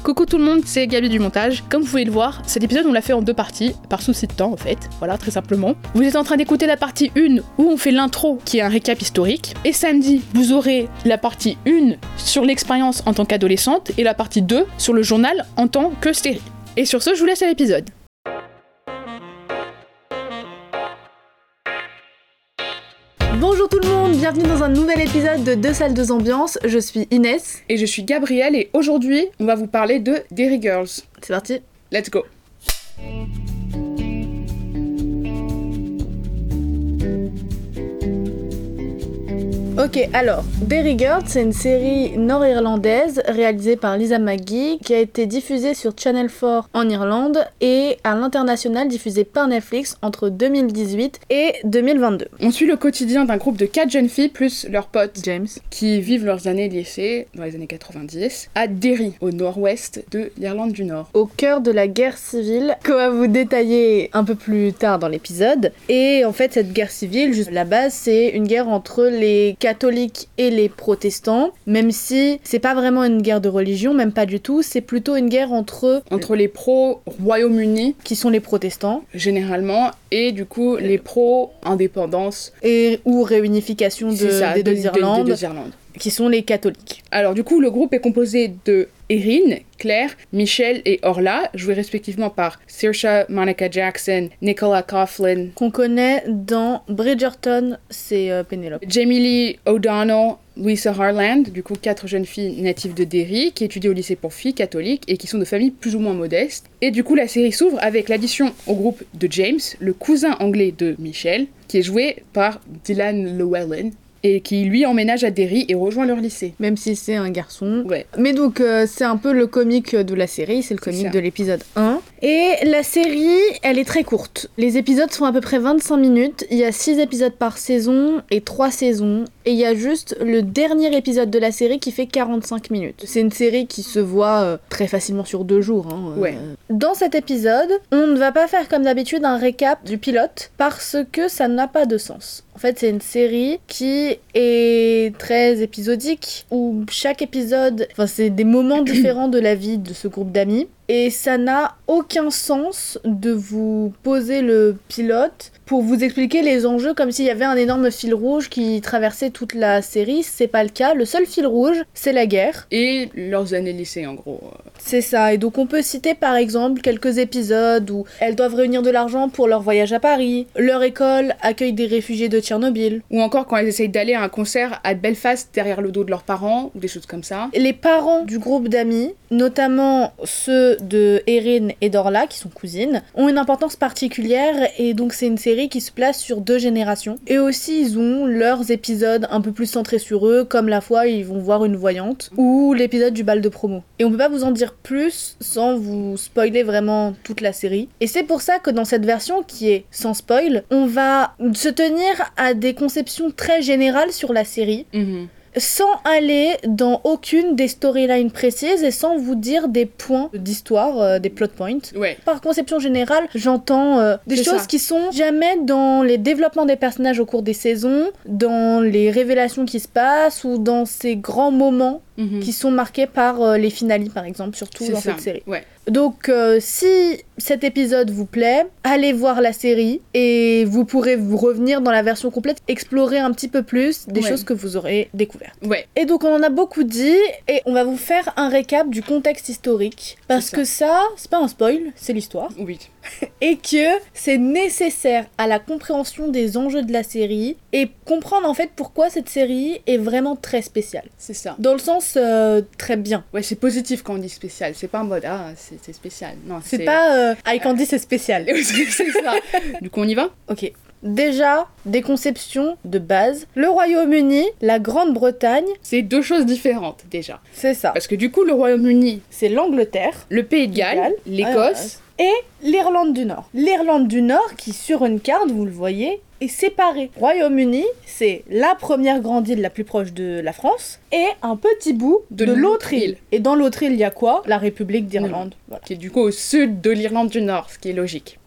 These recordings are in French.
Coucou tout le monde, c'est Gabi du montage. Comme vous pouvez le voir, cet épisode on l'a fait en 2 parties, par souci de temps en fait, voilà très simplement. Vous êtes en train d'écouter la partie 1 où on fait l'intro qui est un récap historique, et samedi vous aurez la partie 1 sur l'expérience en tant qu'adolescente et la partie 2 sur le journal en tant que série. Et sur ce, je vous laisse à l'épisode. Bonjour tout le monde, bienvenue dans un nouvel épisode de 2 salles 2 ambiances, je suis Inès. Et je suis Gabrielle et aujourd'hui on va vous parler de Derry Girls. C'est parti. Let's go. Ok, alors, Derry Girls, c'est une série nord-irlandaise réalisée par Lisa McGee qui a été diffusée sur Channel 4 en Irlande et à l'international diffusée par Netflix entre 2018 et 2022. On suit le quotidien d'un groupe de 4 jeunes filles plus leur pote James, qui vivent leurs années de lycée dans les années 90 à Derry, au nord-ouest de l'Irlande du Nord. au cœur de la guerre civile qu'on va vous détailler un peu plus tard dans l'épisode. Et en fait, cette guerre civile, juste à la base, c'est une guerre entre les catholiques et les protestants, même si c'est pas vraiment une guerre de religion, même pas du tout, c'est plutôt une guerre entre Les pro-Royaume-Uni, qui sont les protestants généralement, et du coup les pro-indépendance. et ou réunification des deux Irlandes, des deux Irlandes. qui sont les catholiques. Alors du coup, le groupe est composé de Erin, Claire, Michelle et Orla, joués respectivement par Saoirse, Monica Jackson, Nicola Coughlan, Qu'on connaît dans Bridgerton, c'est Penelope. Jamie Lee O'Donnell, Louisa Harland, du coup 4 jeunes filles natives de Derry qui étudient au lycée pour filles catholiques et qui sont de familles plus ou moins modestes. Et du coup la série s'ouvre avec l'addition au groupe de James, le cousin anglais de Michelle, qui est joué par Dylan Llewellyn, et qui lui emménage à Derry et rejoint leur lycée. Même si c'est un garçon. Ouais. Mais donc, c'est un peu le comique de la série, c'est le comique ça. de l'épisode 1. Et la série, elle est très courte. Les épisodes sont à peu près 25 minutes, il y a 6 épisodes par saison et 3 saisons. Et il y a juste le dernier épisode de la série qui fait 45 minutes. C'est une série qui se voit très facilement sur 2 jours. Ouais. Dans cet épisode, on ne va pas faire comme d'habitude un récap du pilote, parce que ça n'a pas de sens. En fait, c'est une série qui est très épisodique, où chaque épisode, c'est des moments différents de la vie de ce groupe d'amis. Et ça n'a aucun sens de vous poser le pilote pour vous expliquer les enjeux comme s'il y avait un énorme fil rouge qui traversait toute la série. C'est pas le cas. Le seul fil rouge, c'est la guerre. Et leurs années lycée en gros. C'est ça. Et donc on peut citer par exemple quelques épisodes où elles doivent réunir de l'argent pour leur voyage à Paris. Leur école accueille des réfugiés de Tchernobyl. Ou encore quand elles essayent d'aller à un concert à Belfast derrière le dos de leurs parents, ou des choses comme ça. Les parents du groupe d'amis, notamment ceux de Erin et d'Orla, qui sont cousines, ont une importance particulière et donc c'est une série qui se place sur 2 générations. Et aussi ils ont leurs épisodes un peu plus centrés sur eux, comme la fois où ils vont voir une voyante, ou l'épisode du bal de promo. Et on peut pas vous en dire plus sans vous spoiler vraiment toute la série. Et c'est pour ça que dans cette version qui est sans spoil, on va se tenir à des conceptions très générales sur la série, sans aller dans aucune des storylines précises et sans vous dire des points d'histoire, des plot points. Ouais. Par conception générale, j'entends des C'est choses ça. qui sont jamais dans les développements des personnages au cours des saisons, dans les révélations qui se passent ou dans ces grands moments qui sont marqués par les finales par exemple, surtout C'est dans ça. cette série. Ouais. Donc si cet épisode vous plaît, allez voir la série et vous pourrez vous revenir dans la version complète, explorer un petit peu plus des Ouais. choses que vous aurez découvertes. Ouais. Et donc on en a beaucoup dit et on va vous faire un récap du contexte historique parce C'est ça. que ça, c'est pas un spoil, c'est l'histoire Oui. et que c'est nécessaire à la compréhension des enjeux de la série et comprendre en fait pourquoi cette série est vraiment très spéciale. C'est ça. Dans le sens très bien. Ouais, c'est positif quand on dit spécial. C'est pas en mode c'est spécial. Non, C'est pas I Candy, c'est spécial. c'est ça. Du coup, on y va. Ok. Déjà, des conceptions de base. Le Royaume-Uni, la Grande-Bretagne, C'est 2 choses différentes déjà. c'est ça. Parce que du coup, le Royaume-Uni, C'est l'Angleterre le Pays de Galles, l'Écosse, et l'Irlande du Nord. L'Irlande du Nord qui, sur une carte, vous le voyez, est séparée. Royaume-Uni, c'est la première grande île la plus proche de la France et un petit bout De de l'autre l'autre île. île. Et dans l'autre île, il y a quoi? La République d'Irlande. Voilà. qui est du coup au sud de l'Irlande du Nord, ce qui est logique.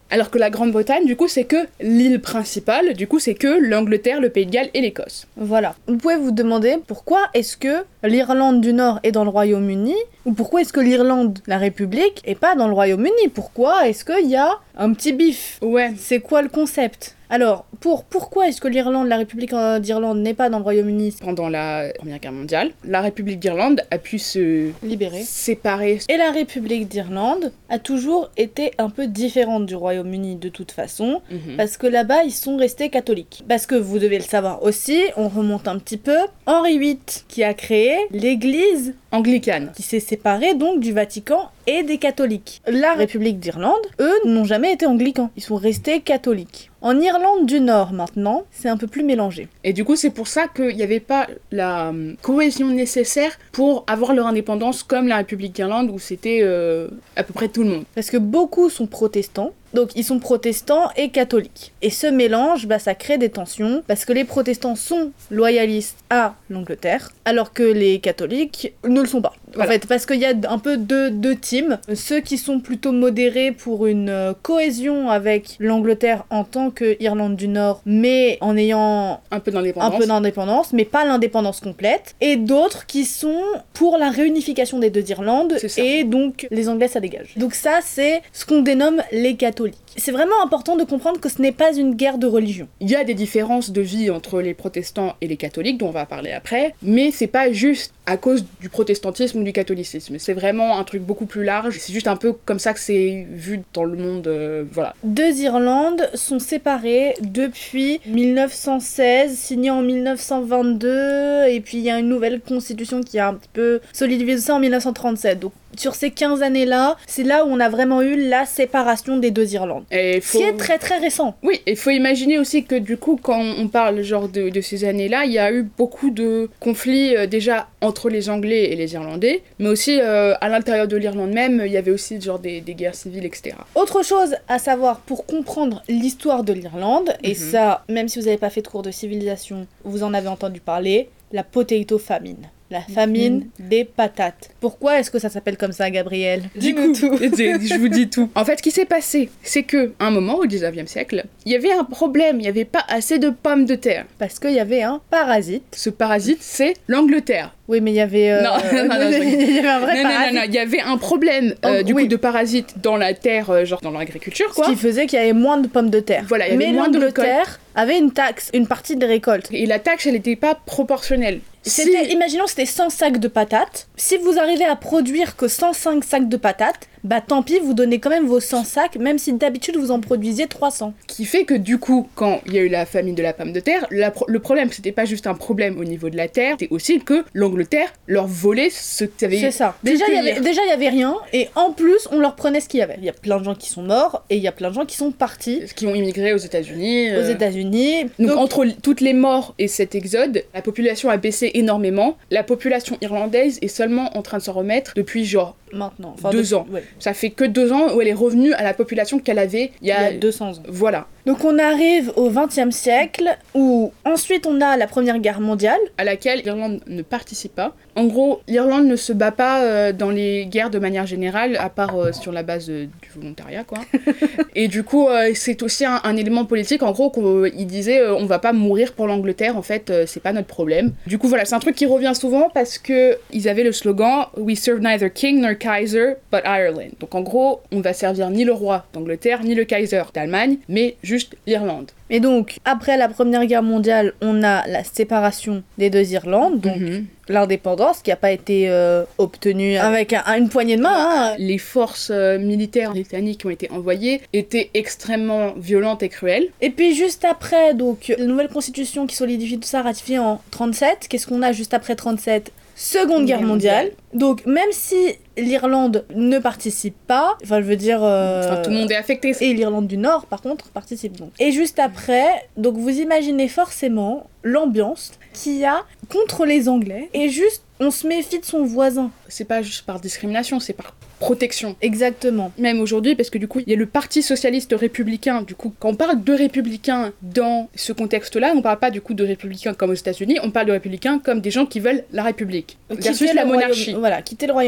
Alors que la Grande-Bretagne, du coup, c'est que l'île principale, du coup, c'est que l'Angleterre, le Pays de Galles et l'Écosse. Voilà. Vous pouvez vous demander pourquoi est-ce que l'Irlande du Nord est dans le Royaume-Uni, ou pourquoi est-ce que l'Irlande, la République, est pas dans le Royaume-Uni? Pourquoi est-ce qu'il y a un petit bif? Ouais. C'est quoi le concept? Alors, pourquoi est-ce que l'Irlande, la République d'Irlande n'est pas dans le Royaume-Uni? Pendant la Première Guerre mondiale, la République d'Irlande a pu se Libérée. séparer. Et la République d'Irlande a toujours été un peu différente du Royaume-Uni de toute façon, parce que là-bas, ils sont restés catholiques. Parce que vous devez le savoir aussi, on remonte un petit peu, Henri VIII qui a créé l'église Anglicane. qui s'est séparée donc du Vatican et des catholiques. La République d'Irlande, eux, n'ont jamais été anglicans, ils sont restés catholiques. En Irlande du Nord, maintenant, c'est un peu plus mélangé. Et du coup, c'est pour ça qu'il n'y avait pas la cohésion nécessaire pour avoir leur indépendance comme la République d'Irlande, où c'était à peu près tout le monde. Parce que beaucoup sont protestants, donc ils sont protestants et catholiques. Et ce mélange, ça crée des tensions, parce que les protestants sont loyalistes à l'Angleterre, alors que les catholiques ne le sont pas. Voilà. En fait, parce qu'il y a un peu deux teams. Ceux qui sont plutôt modérés pour une cohésion avec l'Angleterre en tant que Irlande du Nord, mais en ayant un peu d'indépendance, mais pas l'indépendance complète. Et d'autres qui sont pour la réunification des deux Irlandes, et donc les Anglais ça dégage. Donc ça, c'est ce qu'on dénomme les catholiques. C'est vraiment important de comprendre que ce n'est pas une guerre de religion. Il y a des différences de vie entre les protestants et les catholiques, dont on va parler après, mais c'est pas juste à cause du protestantisme ou du catholicisme. C'est vraiment un truc beaucoup plus large. C'est juste un peu comme ça que c'est vu dans le monde, voilà. Deux Irlandes sont séparées depuis 1916, signées en 1922, et puis il y a une nouvelle constitution qui a un petit peu solidifié ça en 1937. Donc sur ces 15 années-là, c'est là où on a vraiment eu la séparation des deux Irlandes. Ce qui est très très récent. Oui, il faut imaginer aussi que du coup, quand on parle genre de ces années-là, il y a eu beaucoup de conflits déjà entre les Anglais et les Irlandais, mais aussi à l'intérieur de l'Irlande même, il y avait aussi genre des guerres civiles, etc. Autre chose à savoir pour comprendre l'histoire de l'Irlande, et ça, même si vous n'avez pas fait de cours de civilisation, vous en avez entendu parler, la potato famine. La famine des patates. Pourquoi est-ce que ça s'appelle comme ça, Gabriel? Dis-nous tout. Je vous dis tout. En fait, ce qui s'est passé, c'est que à un moment, au 19e siècle, il y avait un problème, il n'y avait pas assez de pommes de terre. Parce qu'il y avait un parasite. Ce parasite, c'est l'Angleterre. Oui, mais il y avait... Non, il y avait un vrai parasite. Non, il y avait un problème coup de parasites dans la terre, genre dans l'agriculture, quoi. Ce qui faisait qu'il y avait moins de pommes de terre. Voilà, il y avait moins de récoltes. l'Angleterre avait une taxe, une partie des récoltes. Et la taxe, elle n'était pas proportionnelle. Imaginons c'était 100 sacs de patates. Si vous arrivez à produire que 105 sacs de patates, tant pis, vous donnez quand même vos 100 sacs, même si d'habitude vous en produisiez 300. Qui fait que du coup, quand il y a eu la famine de la pomme de terre, le problème, c'était pas juste un problème au niveau de la terre, c'était aussi que l'Angleterre leur volait ce qu'il y avait. C'est ça. Déjà, il y avait rien, et en plus, on leur prenait ce qu'il y avait. Il y a plein de gens qui sont morts, et il y a plein de gens qui sont partis. Qui ont immigré aux États-Unis. Donc, entre toutes les morts et cet exode, la population a baissé énormément. La population irlandaise est seulement en train de s'en remettre depuis genre maintenant, 2 ans. Ouais. Ça fait que 2 ans où elle est revenue à la population qu'elle avait il y a 200 ans. Voilà. Donc on arrive au XXe siècle, où ensuite on a la Première Guerre mondiale. À laquelle l'Irlande ne participe pas. En gros, l'Irlande ne se bat pas dans les guerres de manière générale, à part sur la base du volontariat, quoi. Et du coup, c'est aussi un élément politique, en gros, qu'il disait on va pas mourir pour l'Angleterre, en fait, c'est pas notre problème. Du coup, voilà, c'est un truc qui revient souvent parce que ils avaient le slogan We serve neither king nor Kaiser, but Ireland. Donc en gros, on va servir ni le roi d'Angleterre, ni le Kaiser d'Allemagne, mais juste l'Irlande. Et donc, après la Première Guerre mondiale, on a la séparation des deux Irlandes, donc l'indépendance qui n'a pas été obtenue avec une poignée de main. Hein. Les forces militaires britanniques qui ont été envoyées étaient extrêmement violentes et cruelles. Et puis juste après, donc, la nouvelle constitution qui solidifie tout ça, ratifiée en 37. Qu'est-ce qu'on a juste après 37 ? Seconde Guerre mondiale. Donc même si l'Irlande ne participe pas, enfin je veux dire... tout le monde est affecté. Et l'Irlande du Nord par contre participe donc. Et juste après, donc vous imaginez forcément l'ambiance qu'il y a contre les Anglais. Et juste, on se méfie de son voisin. C'est pas juste par discrimination, c'est par protection. Exactement. Même aujourd'hui, parce que du coup, il y a le Parti Socialiste Républicain. Du coup, quand on parle de républicains dans ce contexte-là, on parle pas du coup de républicains comme aux États-Unis, on parle de républicains comme des gens qui veulent la République. Versus la monarchie. Voilà, quitter le Royaume-Uni.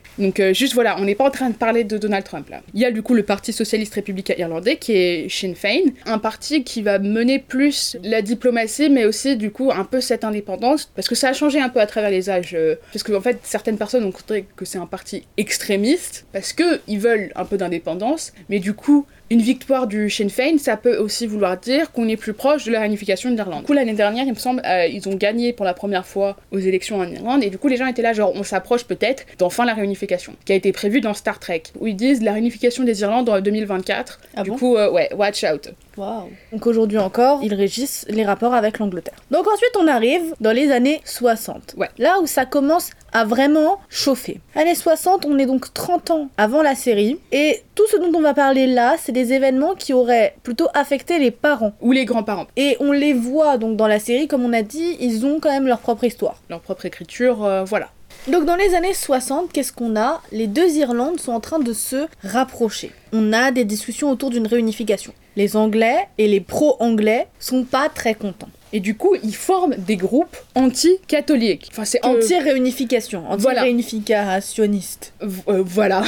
Donc juste voilà, on n'est pas en train de parler de Donald Trump là. Il y a du coup le Parti socialiste républicain irlandais qui est Sinn Féin, un parti qui va mener plus la diplomatie mais aussi du coup un peu cette indépendance, parce que ça a changé un peu à travers les âges, parce que en fait certaines personnes ont considéré que c'est un parti extrémiste, parce que ils veulent un peu d'indépendance, mais du coup une victoire du Sinn Féin, ça peut aussi vouloir dire qu'on est plus proche de la réunification de l'Irlande. Du coup, l'année dernière, il me semble, ils ont gagné pour la première fois aux élections en Irlande, et du coup, les gens étaient là, genre, on s'approche peut-être d'enfin la réunification, qui a été prévue dans Star Trek, où ils disent la réunification des Irlandes en 2024. Ah du bon coup, ouais, watch out. Waouh. Donc aujourd'hui encore, ils régissent les rapports avec l'Angleterre. Donc ensuite, on arrive dans les années 60. Ouais. Là où ça commence à vraiment chauffer. Années 60, on est donc 30 ans avant la série, et tout ce dont on va parler là, c'est des événements qui auraient plutôt affecté les parents. Ou les grands-parents. Et on les voit donc dans la série, comme on a dit, ils ont quand même leur propre histoire. Leur propre écriture, voilà. Donc dans les années 60, qu'est-ce qu'on a ? Les deux Irlandes sont en train de se rapprocher. On a des discussions autour d'une réunification. Les Anglais et les pro-anglais sont pas très contents. Et du coup, ils forment des groupes anti-catholiques. Enfin, c'est anti-réunification, anti-réunificationniste. Voilà.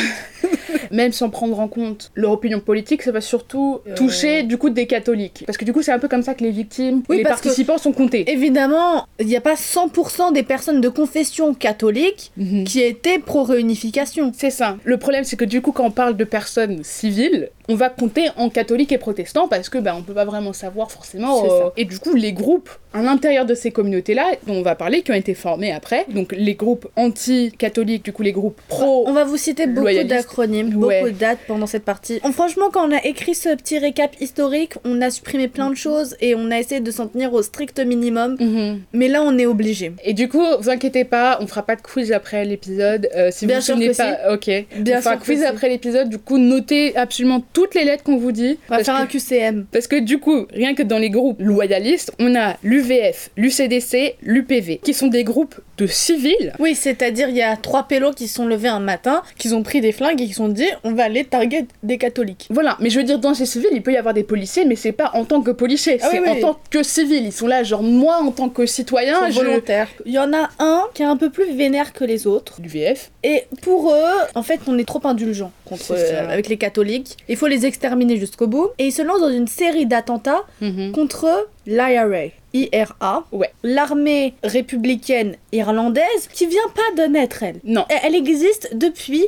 Même sans prendre en compte leur opinion politique, ça va surtout toucher du coup des catholiques. Parce que du coup, c'est un peu comme ça que les victimes, les participants sont comptés. Évidemment, il n'y a pas 100% des personnes de confession catholique qui étaient pro-réunification. C'est ça. Le problème, c'est que du coup, quand on parle de personnes civiles, on va compter en catholiques et protestants parce que on peut pas vraiment savoir forcément. Et du coup, les groupes à l'intérieur de ces communautés-là, dont on va parler, qui ont été formés après, donc les groupes anti-catholiques, du coup les groupes pro. On va vous citer beaucoup d'acronymes, beaucoup de dates pendant cette partie. Franchement, quand on a écrit ce petit récap historique, on a supprimé plein de choses et on a essayé de s'en tenir au strict minimum. Mais là, on est obligé. Et du coup, vous inquiétez pas, on fera pas de quiz après l'épisode. Si bien vous ne souvenez pas, si. ok. Bien on fera un quiz après l'épisode. Du coup, notez absolument toutes les lettres qu'on vous dit. On va faire un QCM. Parce que du coup, rien que dans les groupes loyalistes, on a l'UVF, l'UCDC, l'UPV, qui sont des groupes de civils. Oui, c'est-à-dire il y a 3 pélos qui se sont levés un matin, qui ont pris des flingues et qui se sont dit on va aller target des catholiques. Voilà, mais je veux dire, dans ces civils, il peut y avoir des policiers, mais c'est pas en tant que policier, c'est en tant que civil. Ils sont là, genre moi en tant que citoyen. Ils sont volontaires. Il y en a un qui est un peu plus vénère que les autres. L'UVF. Et pour eux, en fait, on est trop indulgent avec les catholiques. Il faut les exterminer jusqu'au bout. Et ils se lancent dans une série d'attentats contre l'IRA. IRA, l'armée républicaine irlandaise, qui vient pas de naître, elle. Non. Elle existe depuis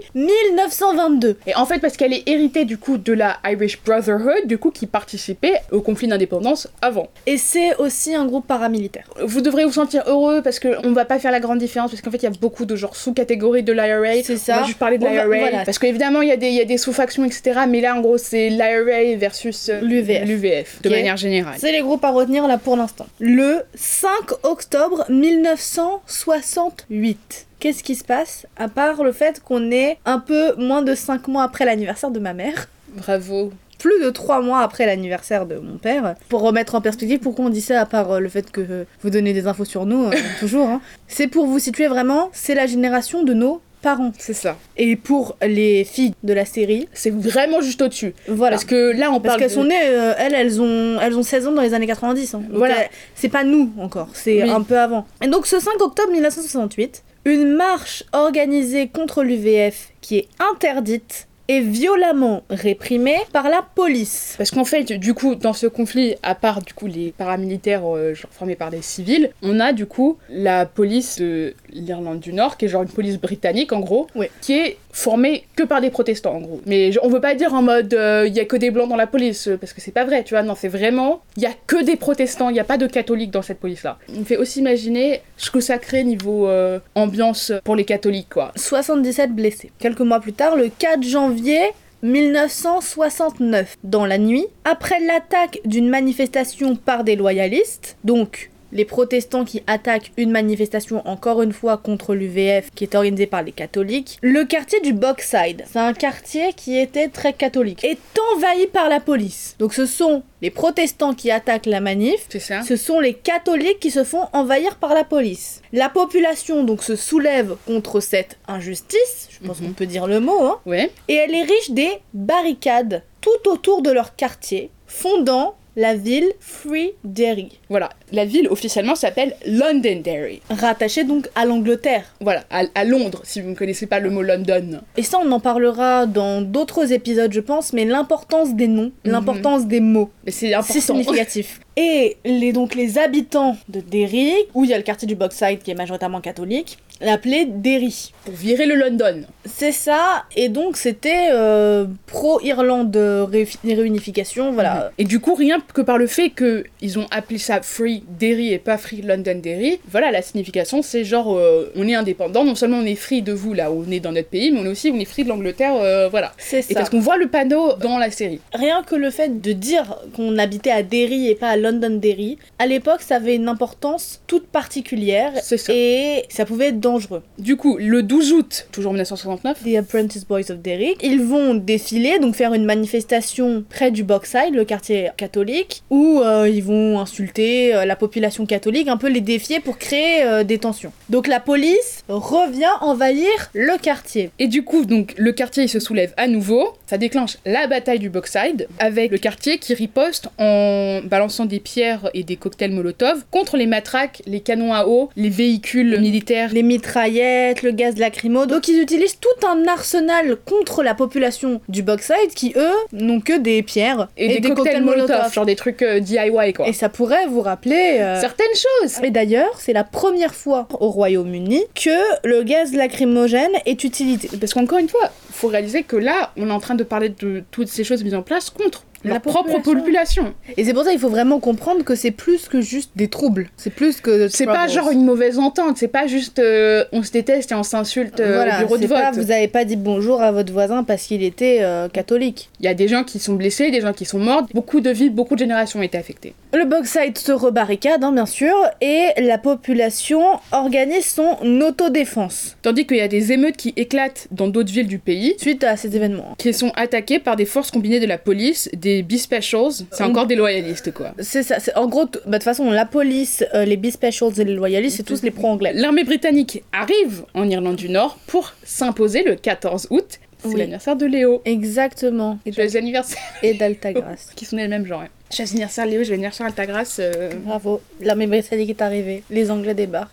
1922. Et en fait, parce qu'elle est héritée, du coup, de la Irish Brotherhood, du coup, qui participait au conflit d'indépendance avant. Et c'est aussi un groupe paramilitaire. Vous devrez vous sentir heureux, parce qu'on va pas faire la grande différence, parce qu'en fait, il y a beaucoup de genre sous-catégories de l'IRA. C'est ça. On va juste parler de l'IRA, voilà. parce qu'évidemment, il y a des sous-factions, etc., mais là, en gros, c'est l'IRA versus l'UVF, de manière générale. C'est les groupes à retenir, là, pour l'instant. Le 5 octobre 1968. Qu'est-ce qui se passe, à part le fait qu'on est un peu moins de 5 mois après l'anniversaire de ma mère? Bravo. Plus de 3 mois après l'anniversaire de mon père. Pour remettre en perspective, pourquoi on dit ça, à part le fait que vous donnez des infos sur nous, toujours. C'est pour vous situer vraiment, c'est la génération de nos parents. C'est ça. Et pour les filles de la série, c'est vraiment juste au-dessus. Voilà. Parce que là, on parle. Parce qu'elles sont nées, elles ont 16 ans dans les années 90. Hein. Voilà. C'est pas nous encore, c'est un peu avant. Et donc ce 5 octobre 1968, une marche organisée contre l'UVF qui est interdite est violemment réprimée par la police. Parce qu'en fait, du coup, dans ce conflit, à part du coup les paramilitaires formés par des civils, on a du coup la police de l'Irlande du Nord, qui est genre une police britannique en gros, qui est formée que par des protestants en gros. Mais on veut pas dire en mode il y a que des blancs dans la police, parce que c'est pas vrai, tu vois, non, c'est vraiment, il y a que des protestants, il y a pas de catholiques dans cette police-là. On fait aussi imaginer ce que ça crée niveau ambiance pour les catholiques, quoi. 77 blessés. Quelques mois plus tard, le 4 janvier 1969, dans la nuit, après l'attaque d'une manifestation par des loyalistes, donc les protestants qui attaquent une manifestation encore une fois contre l'UVF qui est organisée par les catholiques, le quartier du Bogside, c'est un quartier qui était très catholique, est envahi par la police. Donc ce sont les protestants qui attaquent la manif, c'est ça. Ce sont les catholiques qui se font envahir par la police. La population donc se soulève contre cette injustice, je pense qu'on peut dire le mot, hein, et elle érige des barricades tout autour de leur quartier, fondant la ville Free Derry. Voilà, la ville officiellement s'appelle Londonderry. Rattachée donc à l'Angleterre. Voilà, à Londres, si vous ne connaissez pas le mot London. Et ça, on en parlera dans d'autres épisodes, je pense, mais l'importance des noms, l'importance des mots, mais c'est important. C'est significatif. Et les habitants de Derry, où il y a le quartier du Bogside qui est majoritairement catholique, l'appelaient Derry. Pour virer le London. C'est ça, et donc c'était pro-Irlande réunification, voilà. Et du coup, rien que par le fait qu'ils ont appelé ça Free Derry et pas Free Londonderry, voilà, la signification, c'est genre, on est indépendant, non seulement on est free de vous, là, où on est dans notre pays, mais on est free de l'Angleterre, voilà. C'est ça. Et parce qu'on voit le panneau dans la série. Rien que le fait de dire qu'on habitait à Derry et pas à Londonderry, à l'époque, ça avait une importance toute particulière, C'est ça. et ça pouvait être dangereux. Du coup, le 12 août, toujours 1969, The Apprentice Boys of Derry, ils vont défiler, donc faire une manifestation près du Bogside, le quartier catholique, où ils vont insulter la population catholique, un peu les défier pour créer des tensions. Donc la police revient envahir le quartier. et du coup, donc, le quartier il se soulève à nouveau, ça déclenche la bataille du Bogside, avec le quartier qui riposte en balançant des pierres et des cocktails Molotov contre les matraques, les canons à eau, les véhicules militaires. Les mitraillettes, le gaz lacrymo, donc ils utilisent tout un arsenal contre la population du Bogside qui, eux, n'ont que des pierres Et des cocktails Molotov, genre des trucs DIY quoi. Et ça pourrait vous rappeler... Certaines choses. Et d'ailleurs, c'est la première fois au Royaume-Uni que le gaz lacrymogène est utilisé. Parce qu'encore une fois, faut réaliser que là, on est en train de parler de toutes ces choses mises en place contre La leur propre population. Et c'est pour ça qu'il faut vraiment comprendre que c'est plus que juste des troubles. C'est plus que... C'est pas genre une mauvaise entente, c'est pas juste on se déteste et on s'insulte voilà, au bureau de c'est vote. pas, vous avez pas dit bonjour à votre voisin parce qu'il était catholique. Il y a des gens qui sont blessés, des gens qui sont morts, beaucoup de vies, beaucoup de générations ont été affectées. Le Bogside se rebarricade, hein, bien sûr, et la population organise son autodéfense Tandis qu'il y a des émeutes qui éclatent dans d'autres villes du pays, suite à ces événements. qui sont attaquées par des forces combinées de la police, des B-Specials, c'est encore des loyalistes quoi. C'est ça, en gros, de toute façon, la police, les B-Specials et les loyalistes, c'est tous les pro-anglais. L'armée britannique arrive en Irlande du Nord pour s'imposer le 14 août. C'est Oui. l'anniversaire de Léo. Exactement. Joyeux anniversaire. Et d'Altagrace. Qui sont les mêmes genre. Joyeux anniversaire Léo, joyeux anniversaire Altagras. Bravo, l'armée britannique est arrivée, les Anglais débarquent.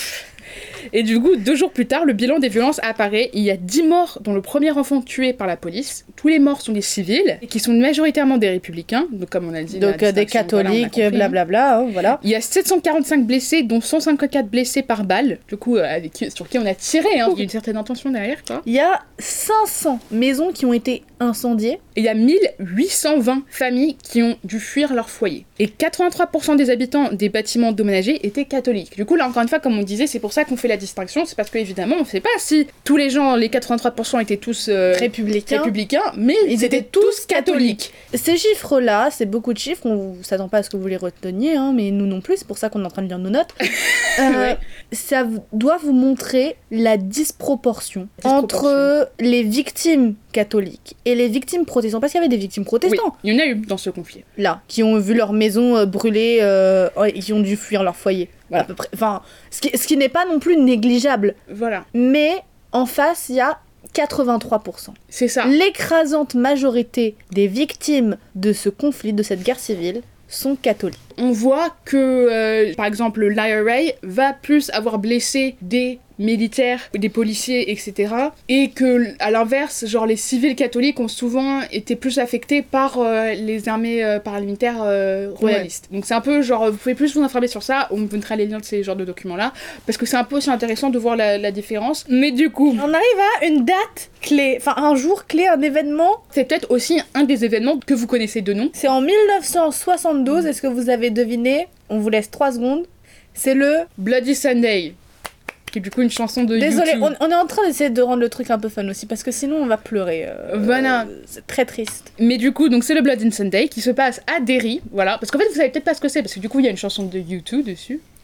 Et du coup, 2 jours plus tard, le bilan des violences apparaît. Il y a 10 morts, dont le premier enfant tué par la police. Tous les morts sont des civils, et qui sont majoritairement des républicains, donc comme on a dit. Donc la des distinction, voilà, on a catholiques, compris, hein. blablabla, hein, voilà. Il y a 745 blessés, dont 154 blessés par balle, du coup, sur qui on a tiré, hein. Il y a une certaine intention derrière, quoi. Il y a 500 maisons qui ont été incendiées. Et il y a 1820 familles qui ont dû fuir leur foyer. Et 83% des habitants des bâtiments endommagés étaient catholiques. Du coup, là, encore une fois, comme on disait, c'est pour ça qu'on fait la distinction, c'est parce qu'évidemment, on ne sait pas si tous les gens, les 83% étaient tous Républicains. mais ils étaient tous catholiques. Ces chiffres-là, c'est beaucoup de chiffres, on s'attend pas à ce que vous les reteniez, hein, mais nous non plus, c'est pour ça qu'on est en train de lire nos notes. Ouais. Ça doit vous montrer la disproportion entre les victimes catholiques et les victimes protestantes, parce qu'il y avait des victimes Oui, protestants, il y en a eu dans ce conflit. là, qui ont vu leur maison brûler et qui ont dû fuir leur foyer. Voilà. À peu près. Enfin, ce qui n'est pas non plus négligeable, Voilà, mais en face, il y a 83%. c'est ça. L'écrasante majorité des victimes de ce conflit, de cette guerre civile, sont catholiques. On voit que, par exemple, l'IRA va plus avoir blessé des militaires, des policiers, etc. Et que, à l'inverse, genre les civils catholiques ont souvent été plus affectés par les armées paramilitaires royalistes. Donc c'est un peu genre, vous pouvez plus vous informer sur ça, on vous mettra les liens de ces genres de documents-là, parce que c'est un peu aussi intéressant de voir la différence. Mais du coup, On arrive à une date clé, enfin un jour clé, un événement. c'est peut-être aussi un des événements que vous connaissez de nom. C'est en 1972, est-ce que vous avez deviné? On vous laisse 3 secondes. C'est le... Bloody Sunday, qui est du coup une chanson de Désolé, U2. on est en train d'essayer de rendre le truc un peu fun aussi, parce que sinon on va pleurer. Voilà. C'est très triste. Mais du coup, donc c'est le Bloody Sunday qui se passe à Derry, voilà. Parce qu'en fait, vous savez peut-être pas ce que c'est, parce que du coup, il y a une chanson de U2 dessus.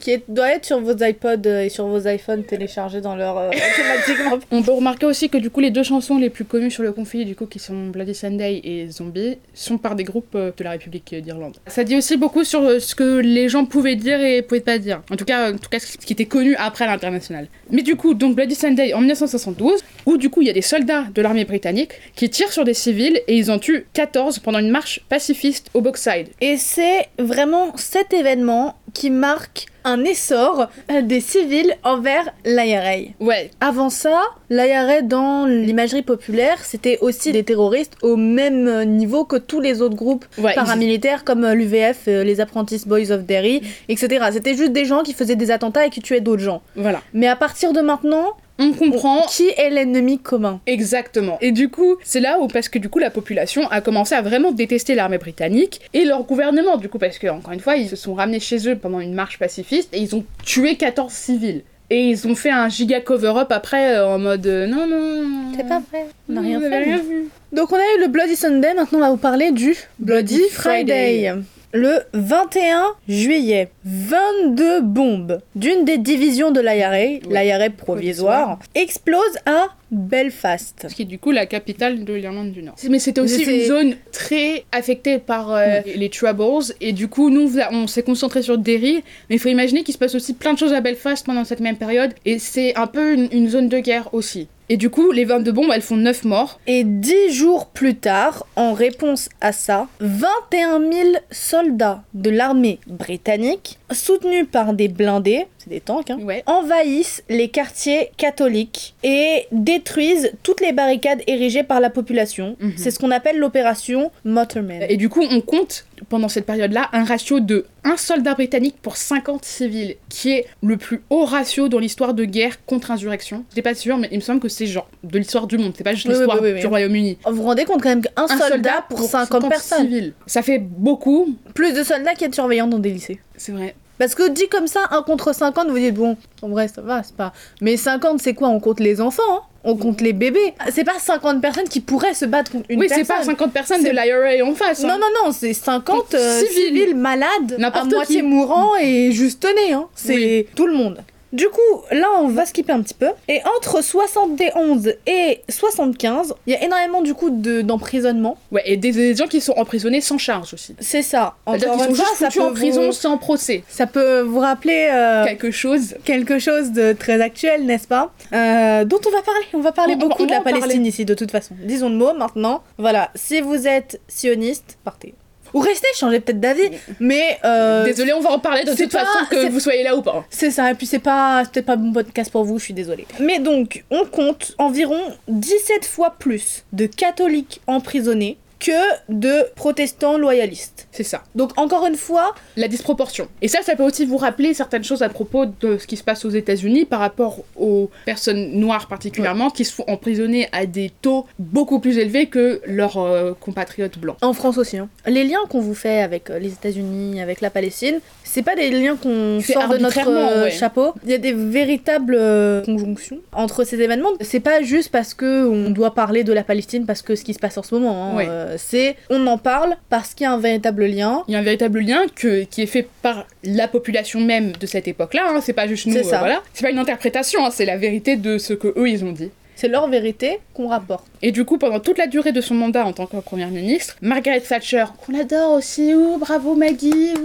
doit être sur vos iPods et sur vos iPhones téléchargés dans leur automatiquement. On peut remarquer aussi que du coup les deux chansons les plus connues sur le conflit du coup qui sont Bloody Sunday et Zombie sont par des groupes de la République d'Irlande. Ça dit aussi beaucoup sur ce que les gens pouvaient dire et pouvaient pas dire. En tout cas ce qui était connu après à l'international. Mais du coup donc Bloody Sunday en 1972 où du coup il y a des soldats de l'armée britannique qui tirent sur des civils et ils en tuent 14 pendant une marche pacifiste au Bogside. Et c'est vraiment cet événement qui marque un essor des civils envers l'IRA. Ouais. Avant ça, l'IRA dans l'imagerie populaire, c'était aussi des terroristes au même niveau que tous les autres groupes paramilitaires comme l'UVF, les Apprentice Boys of Derry, etc. C'était juste des gens qui faisaient des attentats et qui tuaient d'autres gens. Voilà. Mais à partir de maintenant, on comprend qui est l'ennemi commun. Exactement. Et du coup, c'est là où, parce que du coup, la population a commencé à vraiment détester l'armée britannique et leur gouvernement, du coup, parce que, encore une fois, ils se sont ramenés chez eux pendant une marche pacifiste et ils ont tué 14 civils. Et ils ont fait un giga cover-up après en mode non. C'est pas vrai. On n'a rien fait. Rien vu. Donc on a eu le Bloody Sunday, maintenant on va vous parler du Bloody Friday. Le 21 juillet, 22 bombes d'une des divisions de l'IRA, l'IRA provisoire, explosent à Belfast. Ce qui est du coup la capitale de l'Irlande du Nord. Mais c'était aussi une zone très affectée par les Troubles, et du coup nous on s'est concentré sur Derry, mais il faut imaginer qu'il se passe aussi plein de choses à Belfast pendant cette même période, et c'est un peu une zone de guerre aussi. Et du coup, les 22 bombes, elles font 9 morts. Et 10 jours plus tard, en réponse à ça, 21 000 soldats de l'armée britannique, soutenus par des blindés, c'est des tanks, envahissent les quartiers catholiques et détruisent toutes les barricades érigées par la population. C'est ce qu'on appelle l'opération Motorman. Et du coup, on compte, pendant cette période-là, un ratio de 1 soldat britannique pour 50 civils, qui est le plus haut ratio dans l'histoire de guerre contre insurrection. J'étais pas sûre, mais il me semble que c'est genre de l'histoire du monde, c'est pas juste l'histoire du Royaume-Uni. Vous vous rendez compte quand même qu'un soldat pour 50 personnes civils. Ça fait beaucoup. Plus de soldats qu'il y a de surveillants dans des lycées. C'est vrai. Parce que dit comme ça, 1 contre 50, vous dites bon, en vrai ça va, c'est pas... Mais 50 c'est quoi? On compte les enfants, hein, on compte les bébés. C'est pas 50 personnes qui pourraient se battre contre une personne. Oui, c'est pas 50 personnes de l'IRA en face. Hein. Non, c'est 50 civils malades, à moitié mourants et juste nés, hein. C'est tout le monde. Du coup, là, on va skipper un petit peu. Et entre 71 et 75, il y a énormément, du coup, d'emprisonnement. Ouais, et des gens qui sont emprisonnés sans charge aussi. C'est ça. C'est-à-dire qu'ils sont juste foutus en prison sans procès. Ça peut vous rappeler... quelque chose de très actuel, n'est-ce pas, dont on va parler. On va parler beaucoup de la Palestine ici, de toute façon. Disons le mot, maintenant. Voilà, si vous êtes sioniste, partez. Ou restez, changez peut-être d'avis, mais... Désolée, on va en parler de toute façon, que vous soyez là ou pas. C'est ça, et puis c'est peut-être pas un bon podcast pour vous, je suis désolée. Mais donc, on compte environ 17 fois plus de catholiques emprisonnés que de protestants loyalistes. C'est ça. Donc encore une fois... La disproportion. Et ça peut aussi vous rappeler certaines choses à propos de ce qui se passe aux États-Unis par rapport aux personnes noires particulièrement, qui se font emprisonner à des taux beaucoup plus élevés que leurs compatriotes blancs. En France aussi. Hein. Les liens qu'on vous fait avec les États-Unis, avec la Palestine, c'est pas des liens qu'on sort de notre chapeau. Il y a des véritables conjonctions entre ces événements. C'est pas juste parce que on doit parler de la Palestine parce que ce qui se passe en ce moment. Hein. On en parle parce qu'il y a un véritable lien. Il y a un véritable lien qui est fait par la population même de cette époque-là. Hein. C'est pas juste nous. Voilà. C'est pas une interprétation. Hein. C'est la vérité de ce que eux ils ont dit. C'est leur vérité qu'on rapporte. Et du coup, pendant toute la durée de son mandat en tant que première ministre, Margaret Thatcher, qu'on adore aussi, bravo Maggie,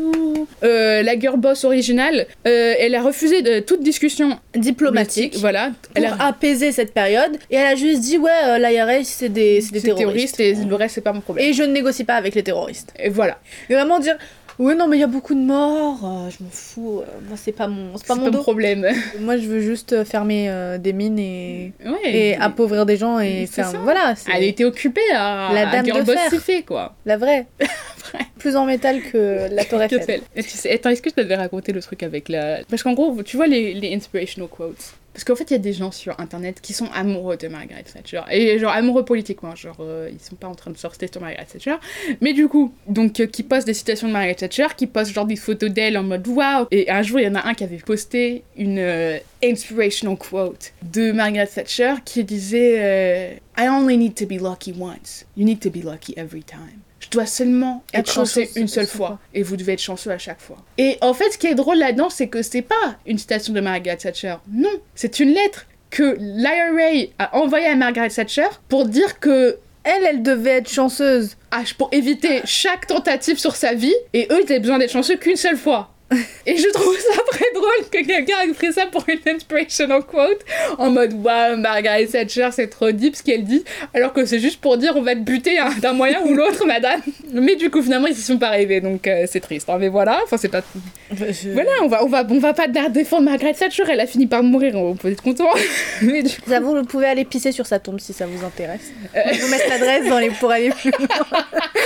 la girl boss originale, elle a refusé toute discussion diplomatique, voilà, pour apaiser cette période, et elle a juste dit l'IRA c'est des terroristes et le reste c'est pas mon problème. Et je ne négocie pas avec les terroristes. Et voilà. Et vraiment dire oui, non, mais il y a beaucoup de morts, je m'en fous, moi c'est pas mon problème. Moi je veux juste fermer des mines et appauvrir des gens et faire... Voilà. Elle était occupée à la dame de fer. Fait, quoi. La vraie. Plus en métal que la Tour Eiffel. Attends, est-ce que je t'avais raconté le truc avec la... Parce qu'en gros, tu vois les inspirational quotes. Parce qu'en fait, il y a des gens sur Internet qui sont amoureux de Margaret Thatcher. Et genre amoureux politiquement. Genre, ils sont pas en train de sortir sur Margaret Thatcher. Mais du coup, donc, qui postent des citations de Margaret Thatcher, qui postent genre des photos d'elle en mode waouh. Et un jour, il y en a un qui avait posté une inspirational quote de Margaret Thatcher qui disait I only need to be lucky once. You need to be lucky every time. Je dois seulement être chanceux une seule fois. Et vous devez être chanceux à chaque fois. Et en fait, ce qui est drôle là-dedans, c'est que c'est pas une citation de Margaret Thatcher. Non, c'est une lettre que l'IRA a envoyée à Margaret Thatcher pour dire que elle devait être chanceuse. Pour éviter chaque tentative sur sa vie. Et eux, ils avaient besoin d'être chanceux qu'une seule fois. Et je trouve ça très drôle que quelqu'un ait pris ça pour une inspirational quote en mode waouh, Margaret Thatcher c'est trop deep ce qu'elle dit, alors que c'est juste pour dire on va te buter d'un moyen ou l'autre, madame. Mais du coup finalement ils s'y sont pas arrivés, donc c'est triste. Hein, mais voilà, enfin c'est pas. Voilà, on va pas défendre Margaret Thatcher, elle a fini par mourir, on peut être content. Mais du coup... Vous pouvez aller pisser sur sa tombe si ça vous intéresse. Je vous mettre l'adresse pour aller plus loin.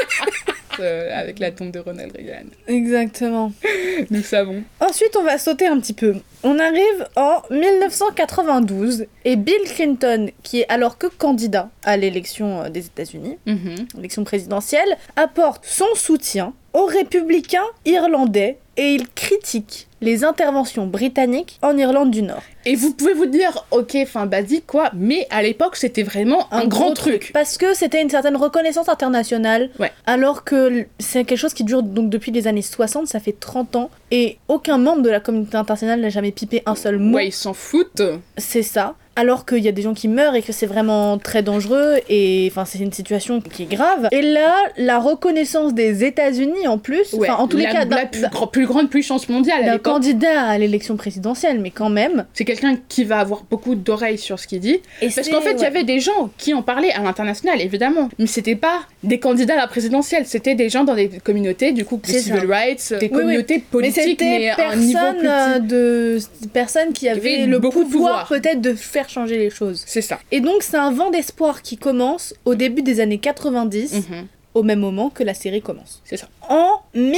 Avec la tombe de Ronald Reagan. Exactement. Nous savons. Ensuite, on va sauter un petit peu. On arrive en 1992 et Bill Clinton, qui est alors que candidat à l'élection des États-Unis, l'élection présidentielle, apporte son soutien aux républicains irlandais et il critique les interventions britanniques en Irlande du Nord. Et vous pouvez vous dire, ok, enfin basique quoi, mais à l'époque c'était vraiment un grand truc. Parce que c'était une certaine reconnaissance internationale, alors que c'est quelque chose qui dure donc depuis les années 60, ça fait 30 ans, et aucun membre de la communauté internationale n'a jamais pipé un seul mot. Ouais, ils s'en foutent. C'est ça. Alors qu'il y a des gens qui meurent et que c'est vraiment très dangereux et enfin c'est une situation qui est grave. Et là, la reconnaissance des États-Unis en plus, en tous les cas, la plus grande puissance mondiale d'un candidat à l'élection présidentielle, mais quand même, c'est quelqu'un qui va avoir beaucoup d'oreilles sur ce qu'il dit. Et parce qu'en fait, il y avait des gens qui en parlaient à l'international, évidemment, mais c'était pas des candidats à la présidentielle, c'était des gens dans des communautés, du coup, des civil rights, des communautés politiques, mais à un niveau plus petit. Personnes qui avaient le pouvoir peut-être de faire changer les choses. C'est ça. Et donc c'est un vent d'espoir qui commence au début des années 90, au même moment que la série commence. C'est ça. En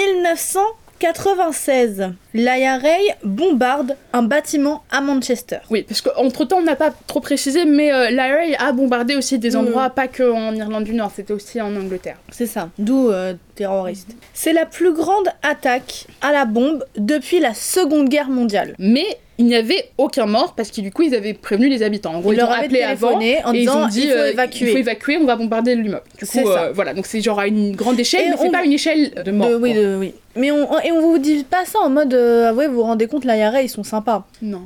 1996, l'IRA bombarde un bâtiment à Manchester. Oui, parce qu'entre-temps, on n'a pas trop précisé, mais l'IRA a bombardé aussi des endroits, pas qu'en Irlande du Nord, c'était aussi en Angleterre. C'est ça, d'où terroriste. C'est la plus grande attaque à la bombe depuis la Seconde Guerre mondiale. Mais il n'y avait aucun mort parce que du coup ils avaient prévenu les habitants. En gros, ils leur ont appelé avant et ils ont dit il faut évacuer, on va bombarder l'immeuble. Du coup, voilà, donc c'est genre à une grande échelle, mais c'est pas une échelle de mort. Oui. Mais on vous dit pas ça en mode ouais, vous vous rendez compte, l'IRA ils sont sympas. Non.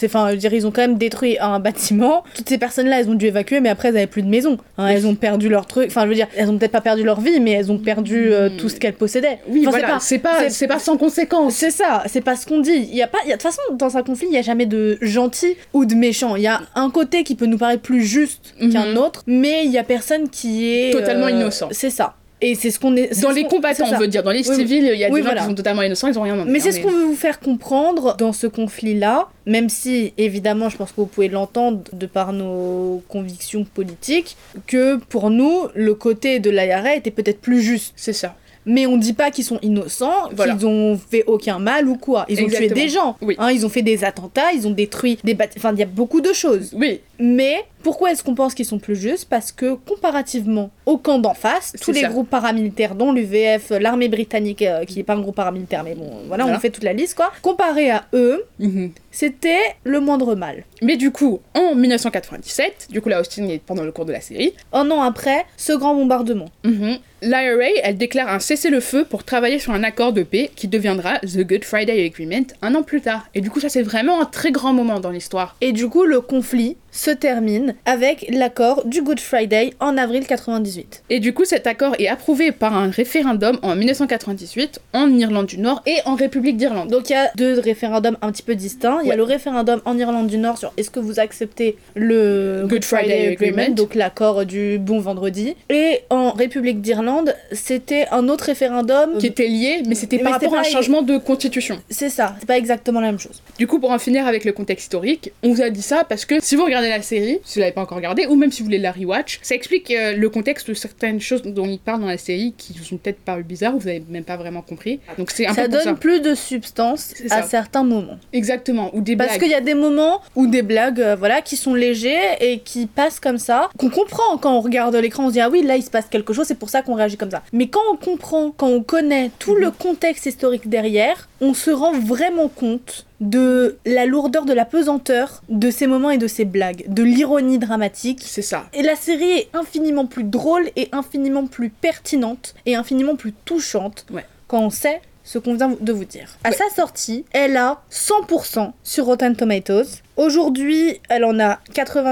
Ils ont quand même détruit un bâtiment. Toutes ces personnes-là, elles ont dû évacuer, mais après elles avaient plus de maison. Elles ont perdu leur truc. Enfin, je veux dire, elles ont peut-être pas perdu leur vie, mais elles ont perdu tout ce qu'elles possédaient. Oui, voilà. C'est pas sans conséquence. C'est ça. C'est pas ce qu'on dit. De toute façon, dans un conflit, il y a jamais de gentil ou de méchant. Il y a un côté qui peut nous paraître plus juste qu'un autre, mais il y a personne qui est totalement innocent. C'est ça. Et c'est ce qu'on est. Dans les combattants, on veut dire. Dans les civils, il y a des gens qui sont totalement innocents, ils ont rien demandé. Mais c'est ce qu'on veut vous faire comprendre dans ce conflit-là, même si, évidemment, je pense que vous pouvez l'entendre de par nos convictions politiques, que pour nous, le côté de l'IRA était peut-être plus juste. C'est ça. Mais on dit pas qu'ils sont innocents, qu'ils ont fait aucun mal ou quoi. Ils ont tué des gens, ils ont fait des attentats, ils ont détruit des bâtiments, enfin il y a beaucoup de choses. Oui. Mais pourquoi est-ce qu'on pense qu'ils sont plus justes ? Parce que comparativement au camp d'en face, tous les groupes paramilitaires, dont l'UVF, l'armée britannique, qui est pas un groupe paramilitaire, mais bon, voilà, on fait toute la liste quoi. Comparé à eux, c'était le moindre mal. Mais du coup, en 1997, du coup là Austin est pendant le cours de la série, un an après ce grand bombardement, l'IRA, elle déclare un cessez-le-feu pour travailler sur un accord de paix qui deviendra The Good Friday Agreement un an plus tard. Et du coup, ça c'est vraiment un très grand moment dans l'histoire. Et du coup, le conflit se termine avec l'accord du Good Friday en avril 98. Et du coup, cet accord est approuvé par un référendum en 1998 en Irlande du Nord et en République d'Irlande. Donc il y a deux référendums un petit peu distincts. Il y a le référendum en Irlande du Nord sur est-ce que vous acceptez le Good Friday Agreement, donc l'accord du bon vendredi. Et en République d'Irlande, c'était un autre référendum qui était lié, mais c'était par rapport à un changement de constitution. C'est ça, c'est pas exactement la même chose. Du coup, pour en finir avec le contexte historique, on vous a dit ça parce que si vous regardez la série, si vous l'avez pas encore regardée, ou même si vous voulez la rewatch, ça explique le contexte de certaines choses dont il parle dans la série qui vous ont peut-être paru bizarres, ou vous avez même pas vraiment compris. Donc c'est un peu ça donne plus de substance à certains moments. Exactement, ou des blagues. Parce qu'il y a des moments où des blagues, qui sont légers et qui passent comme ça, qu'on comprend quand on regarde l'écran, on se dit ah oui, là il se passe quelque chose, c'est pour ça qu'on réagit comme ça. Mais quand on comprend, quand on connaît tout le contexte historique derrière, on se rend vraiment compte de la lourdeur, de la pesanteur de ses moments et de ses blagues, de l'ironie dramatique. C'est ça. Et la série est infiniment plus drôle et infiniment plus pertinente et infiniment plus touchante quand on sait ce qu'on vient de vous dire. À sa sortie, elle a 100% sur Rotten Tomatoes. Aujourd'hui, elle en a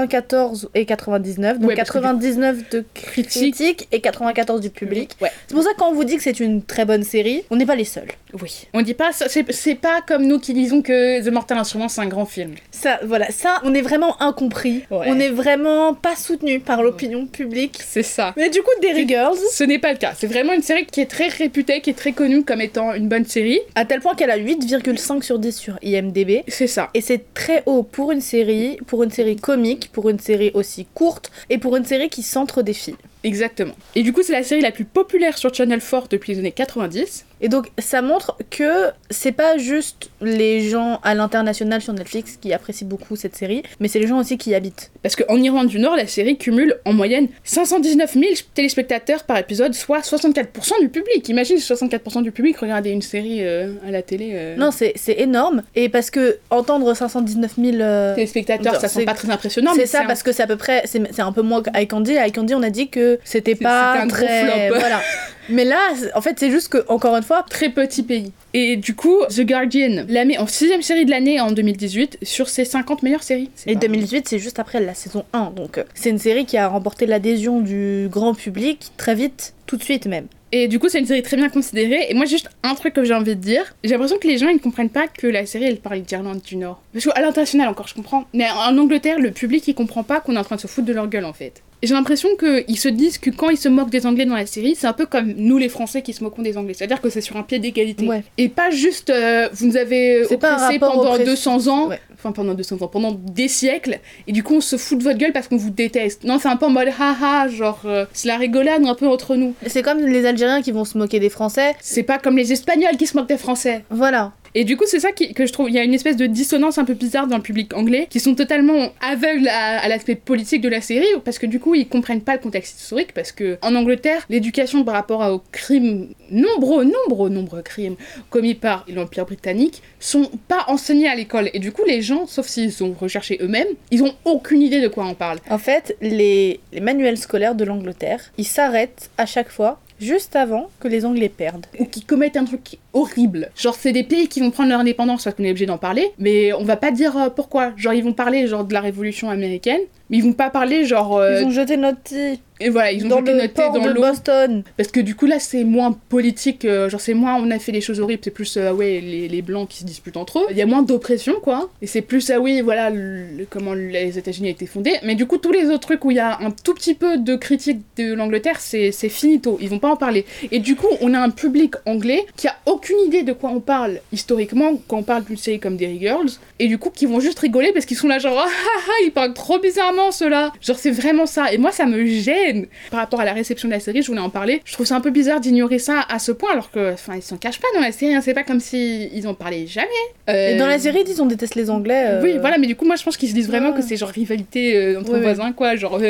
94 et 99, donc 99 de critiques et 94 du public. Ouais. C'est pour ça que quand on vous dit que c'est une très bonne série, on n'est pas les seuls. Oui. On dit pas, c'est pas comme nous qui disons que The Mortal Instruments c'est un grand film. Ça, voilà, ça, on est vraiment incompris. Ouais. On est vraiment pas soutenu par l'opinion publique. C'est ça. Mais du coup, Derry Girls... Ce n'est pas le cas. C'est vraiment une série qui est très réputée, qui est très connue comme étant une bonne série. À tel point qu'elle a 8,5 sur 10 sur IMDb. C'est ça. Et c'est très haut pour une série comique, pour une série aussi courte, et pour une série qui centre des filles. Exactement. Et du coup, c'est la série la plus populaire sur Channel 4 depuis les années 90. Et donc, ça montre que c'est pas juste les gens à l'international sur Netflix qui apprécient beaucoup cette série, mais c'est les gens aussi qui y habitent. Parce qu'en Irlande du Nord, la série cumule en moyenne 519 000 téléspectateurs par épisode, soit 64% du public. Imagine 64% du public regarder une série à la télé. Non, c'est énorme. Et parce que entendre 519 000 téléspectateurs, ça semble pas très impressionnant. C'est ça, parce que c'est à peu près, c'est un peu moins qu'iCandy. iCandy, on a dit que c'était pas un très... gros flop. Voilà. Mais là, en fait, c'est juste que, encore une fois... Très petit pays. Et du coup, The Guardian la met en 6ème série de l'année en 2018 sur ses 50 meilleures séries. Et 2018, c'est juste après la saison 1. Donc, c'est une série qui a remporté l'adhésion du grand public très vite, tout de suite même. Et du coup, c'est une série très bien considérée. Et moi, juste un truc que j'ai envie de dire. J'ai l'impression que les gens, ils ne comprennent pas que la série, elle parle d'Irlande du Nord. Parce qu'à l'international, encore, je comprends. Mais en Angleterre, le public, il comprend pas qu'on est en train de se foutre de leur gueule, en fait. J'ai l'impression qu'ils se disent que quand ils se moquent des Anglais dans la série, c'est un peu comme nous les Français qui se moquons des Anglais. C'est-à-dire que c'est sur un pied d'égalité. Ouais. Et pas juste vous nous avez oppressé pendant 200 ans, enfin pendant 200 ans, pendant des siècles, et du coup on se fout de votre gueule parce qu'on vous déteste. Non, c'est un peu en mode haha, genre c'est la rigolade un peu entre nous. C'est comme les Algériens qui vont se moquer des Français. C'est pas comme les Espagnols qui se moquent des Français. Voilà. Et du coup, c'est ça que je trouve, il y a une espèce de dissonance un peu bizarre dans le public anglais, qui sont totalement aveugles à l'aspect politique de la série, parce que du coup, ils comprennent pas le contexte historique, parce que en Angleterre, l'éducation par rapport aux crimes, nombreux crimes commis par l'Empire britannique, sont pas enseignés à l'école. Et du coup, les gens, sauf s'ils ont recherché eux-mêmes, ils ont aucune idée de quoi on parle. En fait, les manuels scolaires de l'Angleterre, ils s'arrêtent à chaque fois juste avant que les Anglais perdent. Ou qui commettent un truc horrible. Genre, c'est des pays qui vont prendre leur indépendance parce qu'on est obligé d'en parler, mais on va pas dire pourquoi. Genre, ils vont parler genre de la Révolution américaine, mais ils vont pas parler genre... Ils ont jeté notre thé. Et voilà, ils ont jeté notre thé dans l'eau. Boston. Parce que du coup, là, c'est moins politique, genre c'est moins on a fait des choses horribles, c'est plus, les Blancs qui se disputent entre eux. Il y a moins d'oppression, quoi. Et c'est plus, voilà, comment les États-Unis ont été fondés. Mais du coup, tous les autres trucs où il y a un tout petit peu de critique de l'Angleterre, c'est finito. Ils vont pas en parler. Et du coup, on a un public anglais qui a aucune idée de quoi on parle historiquement quand on parle d'une série comme Derry Girls. Et du coup, qui vont juste rigoler parce qu'ils sont là, genre, ils parlent trop bizarrement, ceux-là. Genre, c'est vraiment ça. Et moi, ça me gêne. Par rapport à la réception de la série, je voulais en parler. Je trouve ça un peu bizarre d'ignorer ça à ce point, alors que, ils s'en cachent pas dans la série, hein. C'est pas comme si ils en parlaient jamais. Et dans la série, ils disent on déteste les Anglais. Oui, voilà, mais du coup, moi, je pense qu'ils se disent vraiment que c'est genre rivalité entre voisins, quoi. Genre,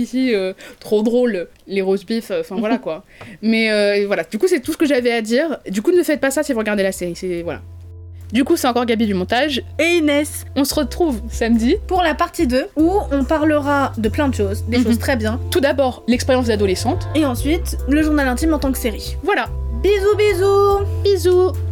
trop drôle, les roast beef, enfin voilà, quoi. Mais voilà, du coup, c'est tout ce que j'avais à dire. Du coup, ne faites pas ça si vous regardez la série, c'est... Voilà. Du coup, c'est encore Gabi du montage. Et Inès. On se retrouve samedi pour la partie 2, où on parlera de plein de choses, des choses très bien. Tout d'abord, l'expérience d'adolescente. Et ensuite, le journal intime en tant que série. Voilà. Bisous, bisous. Bisous.